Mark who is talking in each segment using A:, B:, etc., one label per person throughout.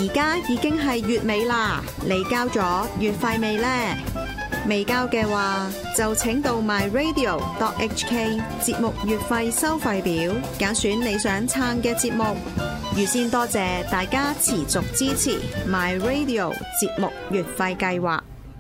A: 而家已經係月尾啦，你交咗月費未呢？未交嘅話，就請到 myradio.hk 節目月費收費表，揀選你想撐嘅節目。預先多謝大家持續支持 myradio 節目月費計劃。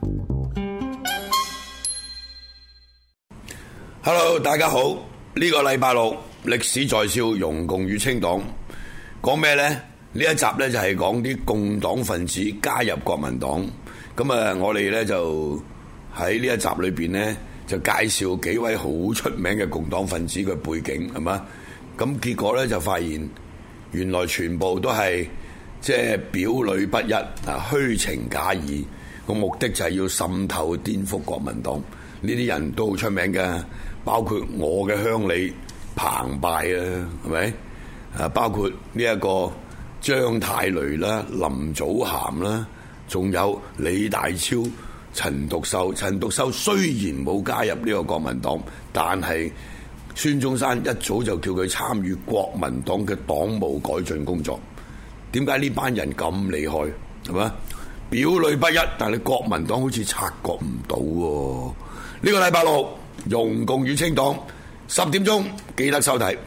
B: Hello， 大家好。呢個禮拜六歷史在笑，容共與清黨，講咩呢？呢一集呢，就係講啲共黨分子加入國民黨。咁啊，我哋呢，就喺呢一集裏邊呢，就介紹幾位好出名嘅共黨分子嘅背景，係嘛？咁結果呢，就發現原來全部都係即係表裏不一啊，虛情假意，個目的就係要滲透顛覆國民黨。呢啲人都好出名嘅，包括我嘅鄉里澎湃啊，係咪？啊，包括呢一個張太雷啦、林祖涵啦，仲有李大超、陳獨秀。陳獨秀雖然冇加入呢個國民黨，但係孫中山一早就叫佢參與國民黨嘅黨務改進工作。點解呢班人咁厲害？係嘛？表裏不一，但係國民黨好似察覺唔到喎。呢個禮拜六，容共與清黨10點鐘記得收睇。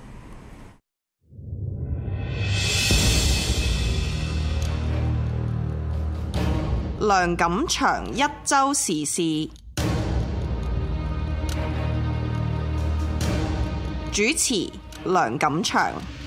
C: 梁錦祥一周時事主持，梁錦祥。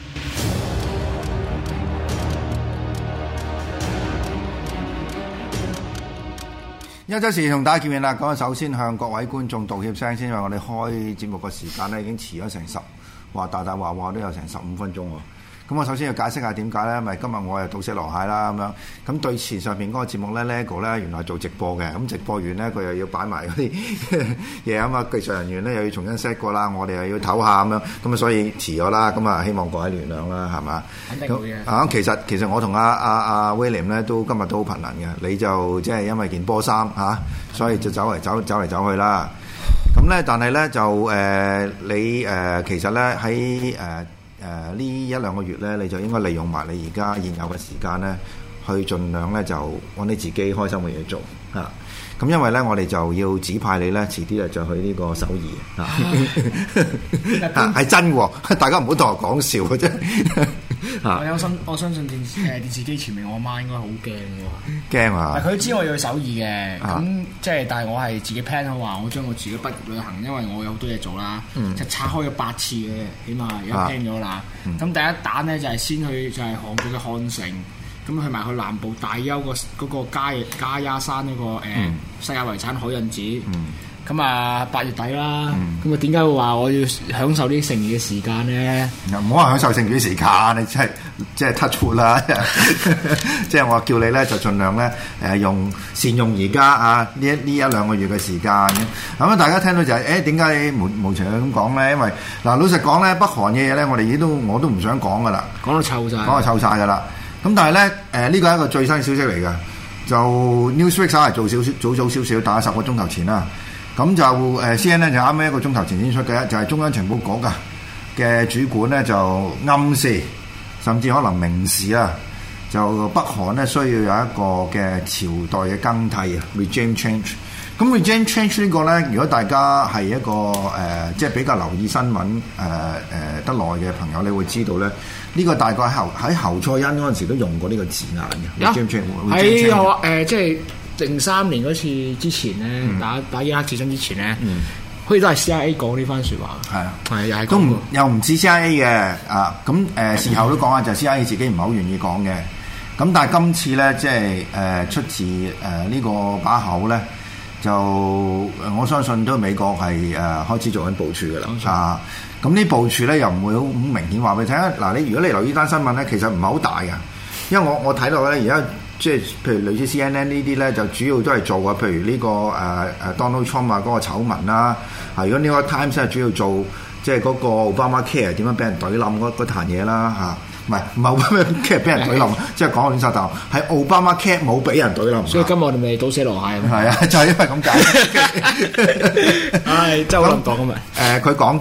D: 一周時同大家見面啦。咁啊，首先向各位觀眾道歉聲先，因為我哋開節目嘅時間咧已經遲咗成大話都有成15分鐘喎。咁我首先要解釋下點解咧，因為今日我又倒瀉籮蟹啦咁樣。咁對前上邊嗰個節目咧 ，LEGO 咧原來係做直播嘅。咁直播完咧，佢又要擺埋嗰啲嘢啊嘛，技術人員咧又要重新 set 過啦，我哋又要唞下咁樣。咁啊，所以遲咗啦。咁啊，希望各位原諒啦，係嘛？肯定會嘅。啊，其實我同阿 William 咧都今日都好頻能嘅。你就即係因為件波衫嚇，所以就走嚟走去啦。咁咧，但係咧就你其實咧喺呢1-2個月咧，你就應該利用埋你而家現有嘅時間咧，去盡量咧就揾你自己開心嘅嘢做嚇。咁因為咧，我哋就要指派你咧，遲啲咧就去呢個首爾嚇，係真喎，大家唔好當我講笑嘅啫。
E: 我相信電視機前面我媽應該好驚喎。
D: 驚啊！
E: 佢知我要去首爾嘅，咁即係但係我係自己 plan 好話，我將我自己畢業旅行，因為我有好多嘢做啦，就拆開咗8次嘅，起碼而家 plan 咗啦。咁第一彈咧就係先去就係韓國嘅漢城。咁去埋去南部大邱嗰個加亞山嗰個世界遺產海印寺。咁啊8月底啦。咁啊點解會話我要享受啲剩餘嘅時間咧？
D: 唔好話享受剩餘嘅時間，你即係 touch wood 啦。即係我叫你咧就盡量咧善用而家啊呢1-2個月嘅時間。咁啊大家聽到就係點解你無情咁講咧？因為嗱老實講咧，北韓嘅嘢咧我都唔想講噶啦，
E: 講到臭晒
D: 噶啦。咁但係咧，呢個係一個最新消息嚟嘅，就 Newsweek 稍為早少少，打10個鐘頭前啦。咁就CNN 就啱啱1個鐘頭前先出嘅，就係中央情報局嘅主管咧就暗示，甚至可能明示啊，就北韓咧需要有一個嘅朝代嘅更替啊 ，regime change。咁 regime change 呢個咧，如果大家係一個即係比較留意新聞得耐嘅朋友，你會知道咧，呢個大概喺侯賽因嗰陣時都用過呢個字眼嘅。regime change
E: 喺即係03年嗰次之前咧，打伊拉克戰爭之前咧，好似都係 CIA 講呢番説話。係啊，係又係
D: 都又唔似 CIA 嘅啊。咁事後都講下，就係 CIA 自己唔係好願意講嘅。咁但係今次咧，即係出自呢個把口咧。就我相信都美國係開始做緊部署嘅啦。咁呢部署咧又唔會好明顯話俾你聽。嗱，如果你留意單新聞咧，其實唔係好大嘅，因為我睇到咧而家即係譬如類似 CNN 呢啲咧，就主要都係做嘅。譬如呢個Donald Trump 嗰個醜聞啦。如果呢個 Times 係主要做即係嗰個 Obamacare 點樣俾人懟冧嗰壇嘢啦嚇。唔係 Obamacare 俾人懟冧，即係講個亂殺頭，係 Obamacare 冇俾人懟冧。
E: 所以今日我哋咪倒瀉籮蟹咁。
D: 係啊，就係因為咁解。
E: 唉，真係好難講咁啊！
D: 佢講得，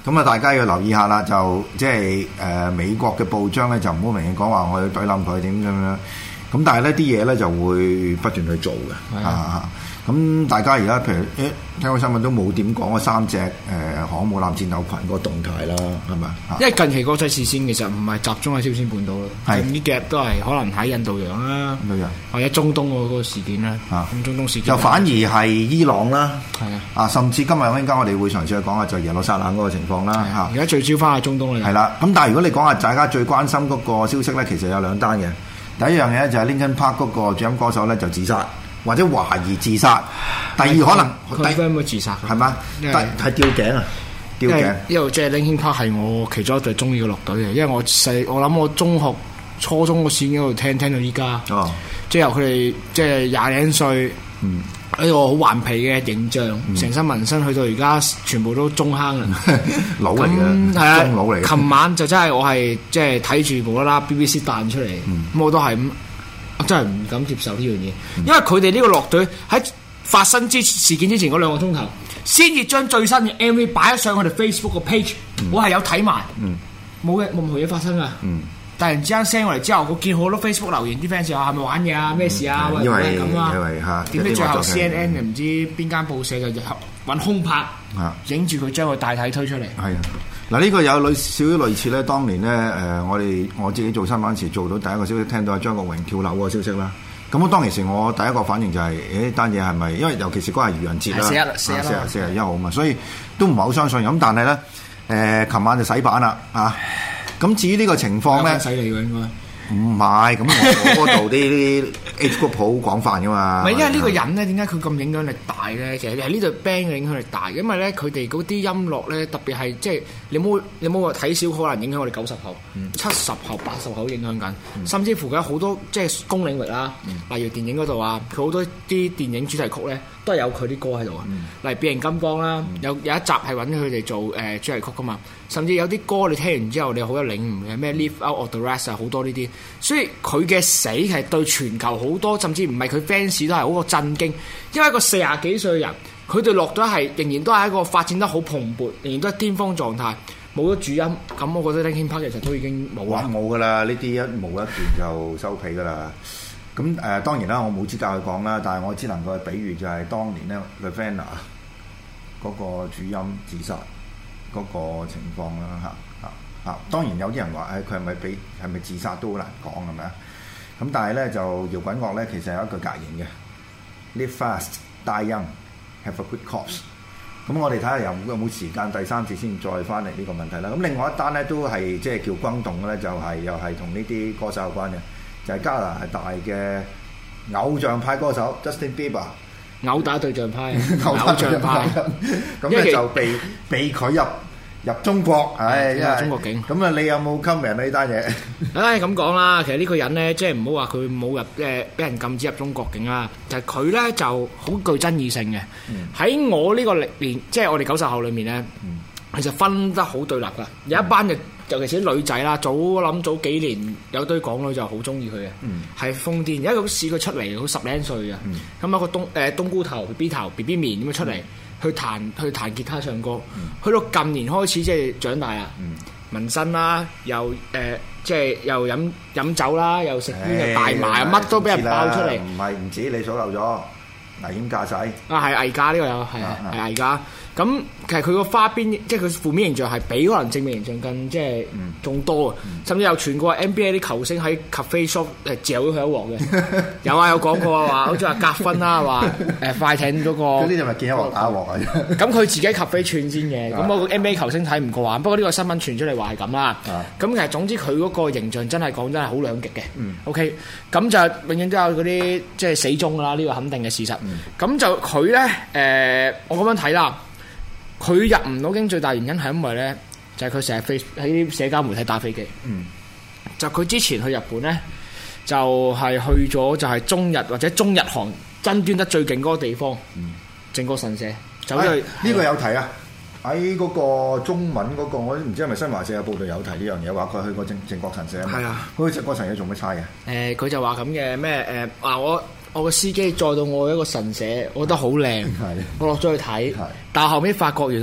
D: 咁啊，大家要留意下啦，就即係美國嘅報章咧，就唔好明顯講話我要懟冧佢點咁樣。咁但係呢啲嘢咧就會不斷去做嘅啊。咁大家而家譬如聽個新聞都冇點講嗰3隻航母艦戰鬥群嗰個動態啦，係咪？
E: 因為近期國際視線其實唔係集中喺朝鮮半島咯，呢幾日都係可能喺印度洋啦，或者中東嗰個事件啦。咁中東事件
D: 就反而係伊朗啦，
E: 係
D: 甚至今日陣間我哋會嘗試去講下就耶路撒冷嗰個情況啦。
E: 而家聚焦翻喺中東啦。
D: 係啦，咁但係如果你講下大家最關心嗰個消息咧，其實有2單嘅。第一樣嘢咧就係 Linkin Park 嗰個主音歌手咧就自殺。或者懷疑自殺，第二可能
E: 佢分會自殺
D: 係嘛？係吊頸啊，吊頸。
E: 因為即係 Linkin Park 係我其中一隊中意嘅樂隊嘅，因為我諗我中學、初中嗰時已經喺度聽到依家。哦，即係由佢哋即係廿零歲，一個好頑皮嘅形象，成身紋身，去到而家全部都中坑啦，
D: 老嚟嘅，中老嚟。
E: 琴晚就真係我係即係睇住無啦啦 BBC 彈出嚟，咁我都係咁。我真係唔敢接受呢樣嘢，因為佢哋呢個樂隊喺發生事件之前嗰2個鐘頭，先至將最新嘅 MV 擺咗上佢哋 Facebook 個 page，我係有睇埋，冇任何嘢發生啊！突然之間 send 過嚟之後，我見好多 Facebook 留言，啲 fans 話係咪玩嘢啊？咩事啊？
D: 因為
E: 咁啊，點知最後 CNN 唔知邊間報社就揾空拍，影住佢將個大體推出嚟。
D: 係啊。嗱，呢個有少少類似咧，當年咧我自己做新聞時做到第一個消息，聽到張國榮跳樓嗰個消息啦。咁當其時我第一個反應就係單嘢係咪？因為尤其是嗰日愚人節啦，4月1號嘛，所以都唔係好相信。咁但係咧琴晚就洗版啦啊！咁至於呢個情況咧，
E: 洗你㗎應該。
D: 唔係，咁我嗰度啲 H group 好廣泛噶嘛。
E: 唔係，因為呢個人咧，點解佢咁影響力大咧？其實係呢隊 band 嘅影響力大，因為咧佢哋嗰啲音樂咧，特別係即係你冇話睇少，可能影響我哋90後、70後、80後影響緊，甚至乎有好多即係公領域啦，例如電影嗰度啊，佢好多啲電影主題曲咧都係有佢啲歌喺度啊。例如變形金剛啦，有一集係揾佢哋做主題曲噶嘛，甚至有啲歌你聽完之後你好有領悟嘅，咩 Live Out of the Rest 啊，好多呢啲。所以佢嘅死係對全球好多，甚至唔係佢 fans 都係好個震驚，因為一個40幾歲嘅人，佢哋落咗係仍然都係一個發展得好蓬勃，仍然都係巔峰狀態，冇咗主音，咁我覺得 Linkin Park 其實都已經冇啦。
D: 冇噶啦，呢啲一冇一段就收皮噶啦。咁當然啦，我冇資格去講啦，但係我只能夠比喻就係當年咧 Nirvana 嗰個主音自殺嗰個情況啦嚇。當然有啲人話佢係咪自殺都好難講係咪啊？咁但係咧就搖滾樂咧其實有一個格言嘅 Live fast, die young, have a good cause。咁我哋睇下有冇時間第3次先再翻嚟呢個問題啦。咁另外一單咧都係即係叫轟動嘅咧，就係又係同呢啲歌手有關嘅，就係加拿大嘅偶像派歌手 Justin Bieber。
E: 偶打對象派，偶像派，
D: 咁咧就被佢入中國，
E: 中國境。
D: 咁啊，你有冇 comment 呢單嘢？
E: 咁講啦，其實呢個人咧，即係唔好話佢冇入俾人禁止入中國境啦，就係佢咧就好具爭議性嘅。喺我呢個歷年，即係我哋90後裏面咧，其實分得好對立噶。有一班尤其是啲女仔啦，早幾年有堆港女就好中意佢嘅，係瘋癲。有一個試過出嚟，好10零歲嘅，咁有個冬菇頭 BB 面咁樣出嚟。去彈吉他唱歌，去到近年開始即係長大啦，紋身啦，又即係又飲酒啦，又食煙又大麻，乜都俾人爆出嚟。
D: 唔止你數漏咗危險駕駛
E: 啊，係危駕呢個有係危駕。咁其實佢個花邊，即係佢負面形象係比可能正面形象更即係仲多啊！甚至有傳過 NBA 啲球星喺 cafe shop 嚼咗佢一鑊嘅，有講過話，好似話格分啦，話快艇嗰個嗰
D: 啲就咪見一鑊打一鑊啊！
E: 咁佢自己 cafe 串先嘅，咁我 NBA 球星睇唔過眼，不過呢個新聞傳出嚟話係咁啦。咁其實總之佢嗰個形象真係講真係好兩極嘅。OK，咁就永遠都有嗰啲即係死忠㗎啦，呢個肯定嘅事實。咁就佢咧我咁樣睇啦。佢入唔到境最大原因係因為咧，就係佢成日喺啲社交媒體打飛機。就佢之前去日本咧，就係去咗就係中日或者中日韓爭端得最勁嗰個地方，靖國神社走咗去。
D: 呢個有提啊！喺嗰個中文嗰個，我都唔知係咪新華社有報道有提呢樣嘢，話佢去過靖國神社。係啊，嗰個靖國神社做乜差嘅？
E: 佢就話咁嘅咩我個司機載到我一個神社，我覺得好靚，我落咗去睇，但係後尾發覺原來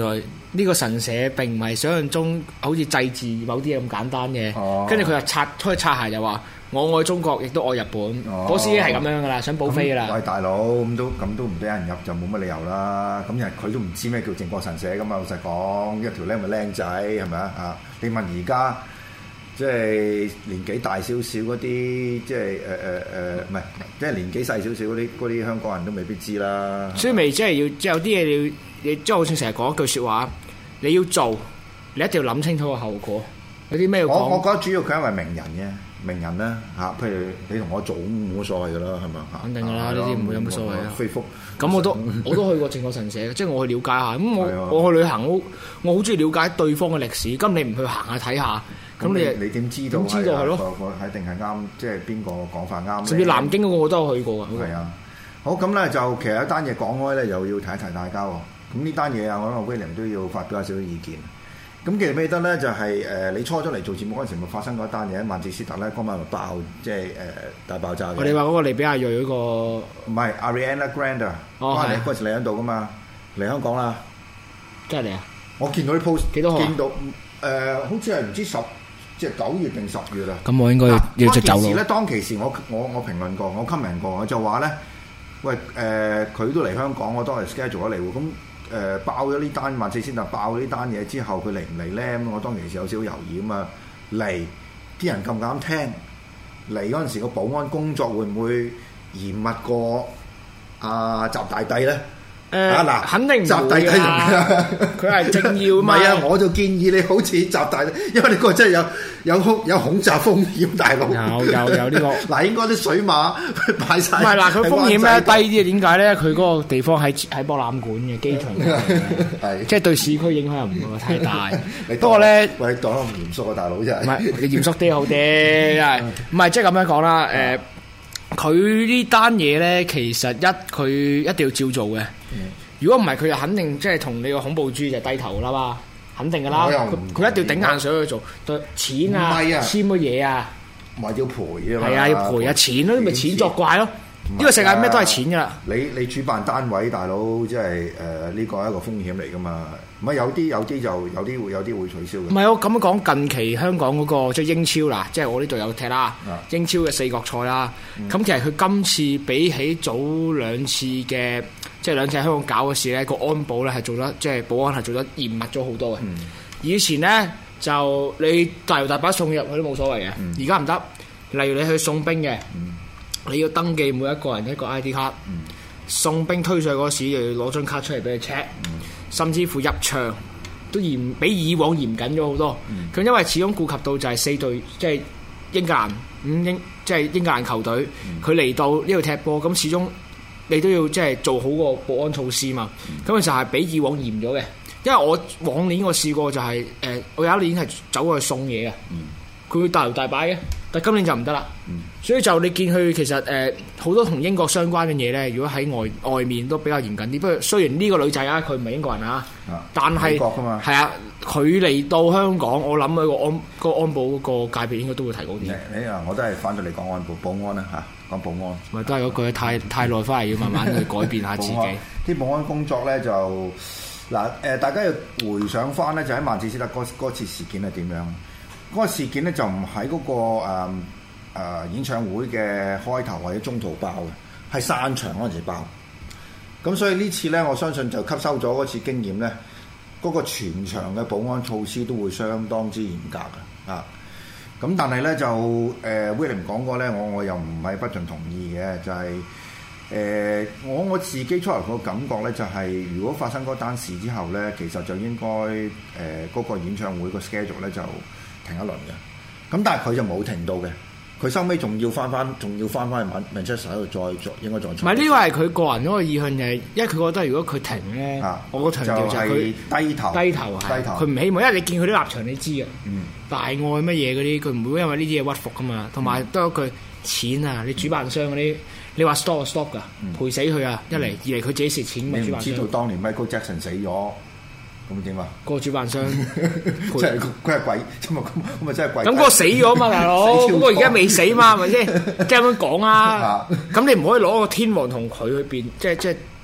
E: 呢個神社並唔係想象中好似祭祀某啲嘢咁簡單嘅。跟住佢就出去擦鞋就話我愛中國，亦都愛日本。嗰時係咁樣噶啦，想補飛噶啦。
D: 喂，大佬咁都唔俾人入就冇乜理由啦。咁人佢都唔知咩叫靖國神社噶嘛。老實講，一條僆咪僆仔係咪啊？啊，你問而家即係年紀大少少嗰啲，即係唔係即係年紀細少少嗰啲香港人都未必知啦。
E: 所以咪即係要即係有啲嘢你即係好似成日講一句説話，你要做，你一定要諗清楚個後果。有啲咩要講？
D: 我覺得主要佢係因為名人嘅。名人啦嚇，譬如你同我做冇乜所謂噶啦，係咪啊？
E: 肯定噶啦，呢啲唔會有乜所謂啊。
D: 飛福
E: 咁我都去過靖國神社，即係我去了解下。咁我去旅行，我好中意了解對方嘅歷史。咁你唔去行下睇下，咁
D: 你點知道？
E: 點知道係咯？
D: 係定係啱？即係邊個講法啱？
E: 甚至南京嗰個我都有去過㗎。
D: 係啊，好咁咧就其實一單嘢講開咧，又要提一提大家喎。咁呢單嘢啊，我諗 William 都要發表下少少意見。咁其實記得咧，就係你初咗嚟做節目嗰陣時，咪發生過一單嘢喺曼徹斯特咧，嗰晚咪爆，即係大爆炸嘅。
E: 我哋話嗰個利比亞裔嗰個
D: 唔係 Ariana Grande，嗰陣時嚟喺度噶嘛，嚟香港啦，
E: 真係嚟啊！
D: 我見到啲 post
E: 幾多號？
D: 見到好似係唔知即係9月定10月啦。
E: 咁我應該要即走咯。
D: 當其時我評論過，我 comment 過，我就話咧，喂佢都嚟香港，我當係 schedule 咗嚟喎，咁。爆咗呢單曼徹斯特爆咗呢單嘢之後，佢嚟唔嚟咧？咁我當其時有少少猶豫咁啊！嚟啲人咁啱聽嚟嗰陣時，個保安工作會唔會嚴密過習大帝咧？嗱，
E: 肯定唔
D: 習大帝
E: 佢係政要嘛。
D: 唔係啊，我就建議你好似習大帝，因為你個真係有恐襲風險，大佬。
E: 有呢個。
D: 嗱，應該啲水馬擺晒。
E: 唔係嗱，佢風險咧低啲，點解咧？佢嗰個地方喺博覽館嘅機場，即係對市區影響唔會太大。不過咧，
D: 喂，講得咁嚴肅啊，大佬真係。
E: 唔係，你嚴肅啲好啲，唔係即係咁樣講啦。佢呢單嘢咧，其實佢一定要照做嘅。如果唔係，佢就肯定即係同你個恐怖主義就低頭啦嘛，肯定噶啦。佢一定要頂硬上去做，對錢啊，簽乜嘢啊，
D: 咪要賠啊嘛。
E: 係啊，要賠啊，錢咯，咪錢作怪咯。呢個世界咩都係錢噶啦。
D: 你主辦單位大佬，即係呢個係一個風險嚟噶嘛。唔係有啲會取消嘅。
E: 唔係我咁樣講，近期香港嗰個即係英超啦，即係我呢度有踢啦，英超嘅4國賽啦。咁其實佢今次比起早2次嘅，即係2次喺香港搞嘅事咧，個安保咧係做得即係保安係做得嚴密咗好多嘅。以前咧就你大搖大擺送入去都冇所謂嘅，而家唔得。例如你去送兵嘅。你要登記每一個人一個 ID 卡，送兵推上嗰時又要攞張卡出嚟俾你 check，甚至乎入場都比以往嚴謹咗好多。咁因為始終顧及到就係4隊，即係英格蘭即係英格蘭球隊，佢嚟到呢度踢波，咁始終你都要即係做好個保安措施嘛。咁其實係比以往嚴咗嘅，因為我往年我試過就係我有一年係走過去送嘢嘅，佢會大搖大擺嘅。但今年就唔得啦，所以就你見佢其實好多同英國相關嘅嘢咧，如果喺外面都比較嚴謹啲。不過雖然呢個女仔啊，佢唔係英國人啊，但係係啊，佢嚟到香港，我諗佢個安保嗰個界別應該都會提高啲。
D: 你我都係反對你講安保保安啦嚇，講保安。
E: 咪都係嗰句太耐，翻嚟要慢慢去改變下自己。
D: 啲保安工作咧就嗱大家要回想翻咧，就喺曼徹斯特嗰次事件係點樣？嗰個事件咧就唔喺嗰個演唱會嘅開頭或者中途爆嘅，係散場嗰陣時爆。咁所以呢次咧，我相信就吸收咗嗰次經驗咧，嗰個全場嘅保安措施都會相當之嚴格嘅啊。咁但係咧就William 講過咧，我又唔係不盡同意嘅，就係我自己出嚟個感覺咧，就係如果發生嗰單事之後咧，其實就應該嗰個演唱會個 schedule 咧就停一輪嘅，咁但係佢就冇停到嘅，佢收尾仲要翻去Manchester度再應該再。唔係
E: 呢個係佢個人嗰個意向嘅，因為佢覺得如果佢停咧，我強調就係佢低頭，佢唔希望，因為你見佢啲立場你知嘅，大愛乜嘢嗰啲，佢唔會因為呢啲嘢屈服噶嘛，同埋都有句錢啊，你主辦商嗰啲，你話 stop 㗎，賠死佢啊，一嚟二嚟佢自己蝕錢嘛，主辦商。
D: 你唔知道當年 Michael Jackson 死咗。咁點啊？個
E: 主辦商
D: 即係佢係鬼，咁咪真係鬼。
E: 咁嗰個死咗嘛，大佬。嗰個而家未死嘛，係咪先？即係咁樣講啊。咁你唔可以攞個天王同佢去辯，即係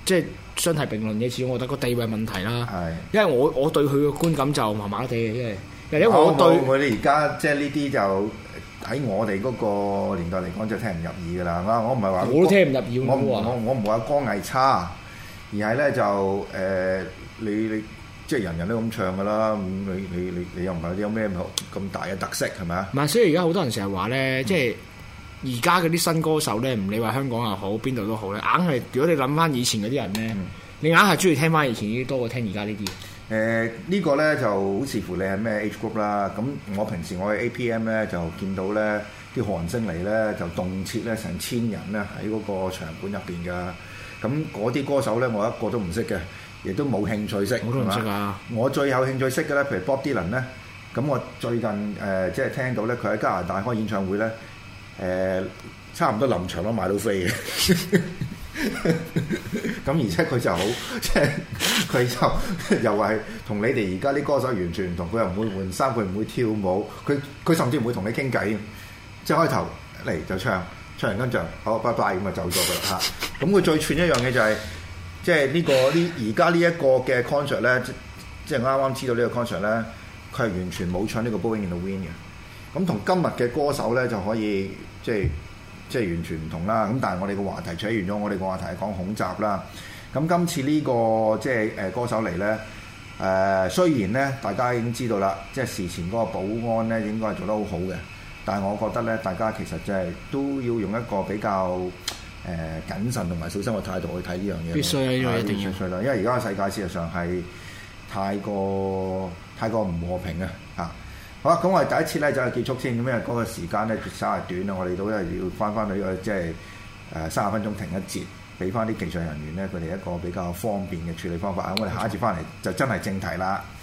E: 即係相提並論嘅，始終我覺得個地位問題啦。
D: 係，
E: 因為我對佢嘅觀感就麻麻地嘅，因為我對
D: 我哋而家即係呢啲就喺我哋嗰個年代嚟講就聽唔入耳㗎啦。我唔係話
E: 我都聽唔入耳。
D: 我唔係話歌藝差，而係咧就你即係人人都咁唱㗎啦。咁你又唔係有咩咁大嘅特色係咪啊？
E: 唔係，所以而家好多人成日話咧，即係而家嗰啲新歌手咧，唔理話香港又好，邊度都好咧，硬係如果你諗翻以前嗰啲人咧，你硬係中意聽翻以前啲多過聽而家呢啲。
D: 呢個咧就好視乎你係咩 age group 啦。咁我平時我去 APM 咧就見到咧啲韓星嚟咧就動設咧成千人咧喺嗰個場館入邊㗎。咁嗰啲歌手咧我一個都唔識嘅，亦都冇興趣識。
E: 我都唔識啊！
D: 我最有興趣識嘅咧，譬如 Bob Dylan 咧，咁我最近即係聽到咧佢喺加拿大開演唱會咧，差唔多臨場都買到飛嘅。咁而且佢就好，即係佢就又係同你哋而家啲歌手完全唔同，佢又唔會換衫，佢唔會跳舞，佢甚至唔會同你傾偈，即係開頭嚟就唱完跟住好拜拜咁就走咗㗎啦嚇。咁佢最串一樣嘢就係，即係而家呢一個嘅 concert 咧，即係啱啱知道呢個 concert 咧，佢係完全冇唱呢個 Blowing in the Wind 嘅。咁同今日嘅歌手咧就可以即係完全唔同啦，咁但係我哋個話題扯完咗，我哋個話題係講恐襲啦。咁今次呢個即係歌手嚟咧，雖然咧大家已經知道啦，即係事前嗰個保安咧應該係做得好好嘅，但係我覺得咧大家其實即係都要用一個比較謹慎同埋小心嘅態度去睇呢樣嘢。
E: 必須啊，呢個一定要。
D: 必須啦，因為而家嘅世界事實上係太過唔和平啊！嚇。好啦，咁我哋第一次咧就係結束先，咁因為嗰個時間咧稍為短啦，我哋都係要翻去個即係30分鐘停一節，俾翻啲技術人員咧佢哋一個比較方便嘅處理方法。咁我哋下一節翻嚟就真係正題啦。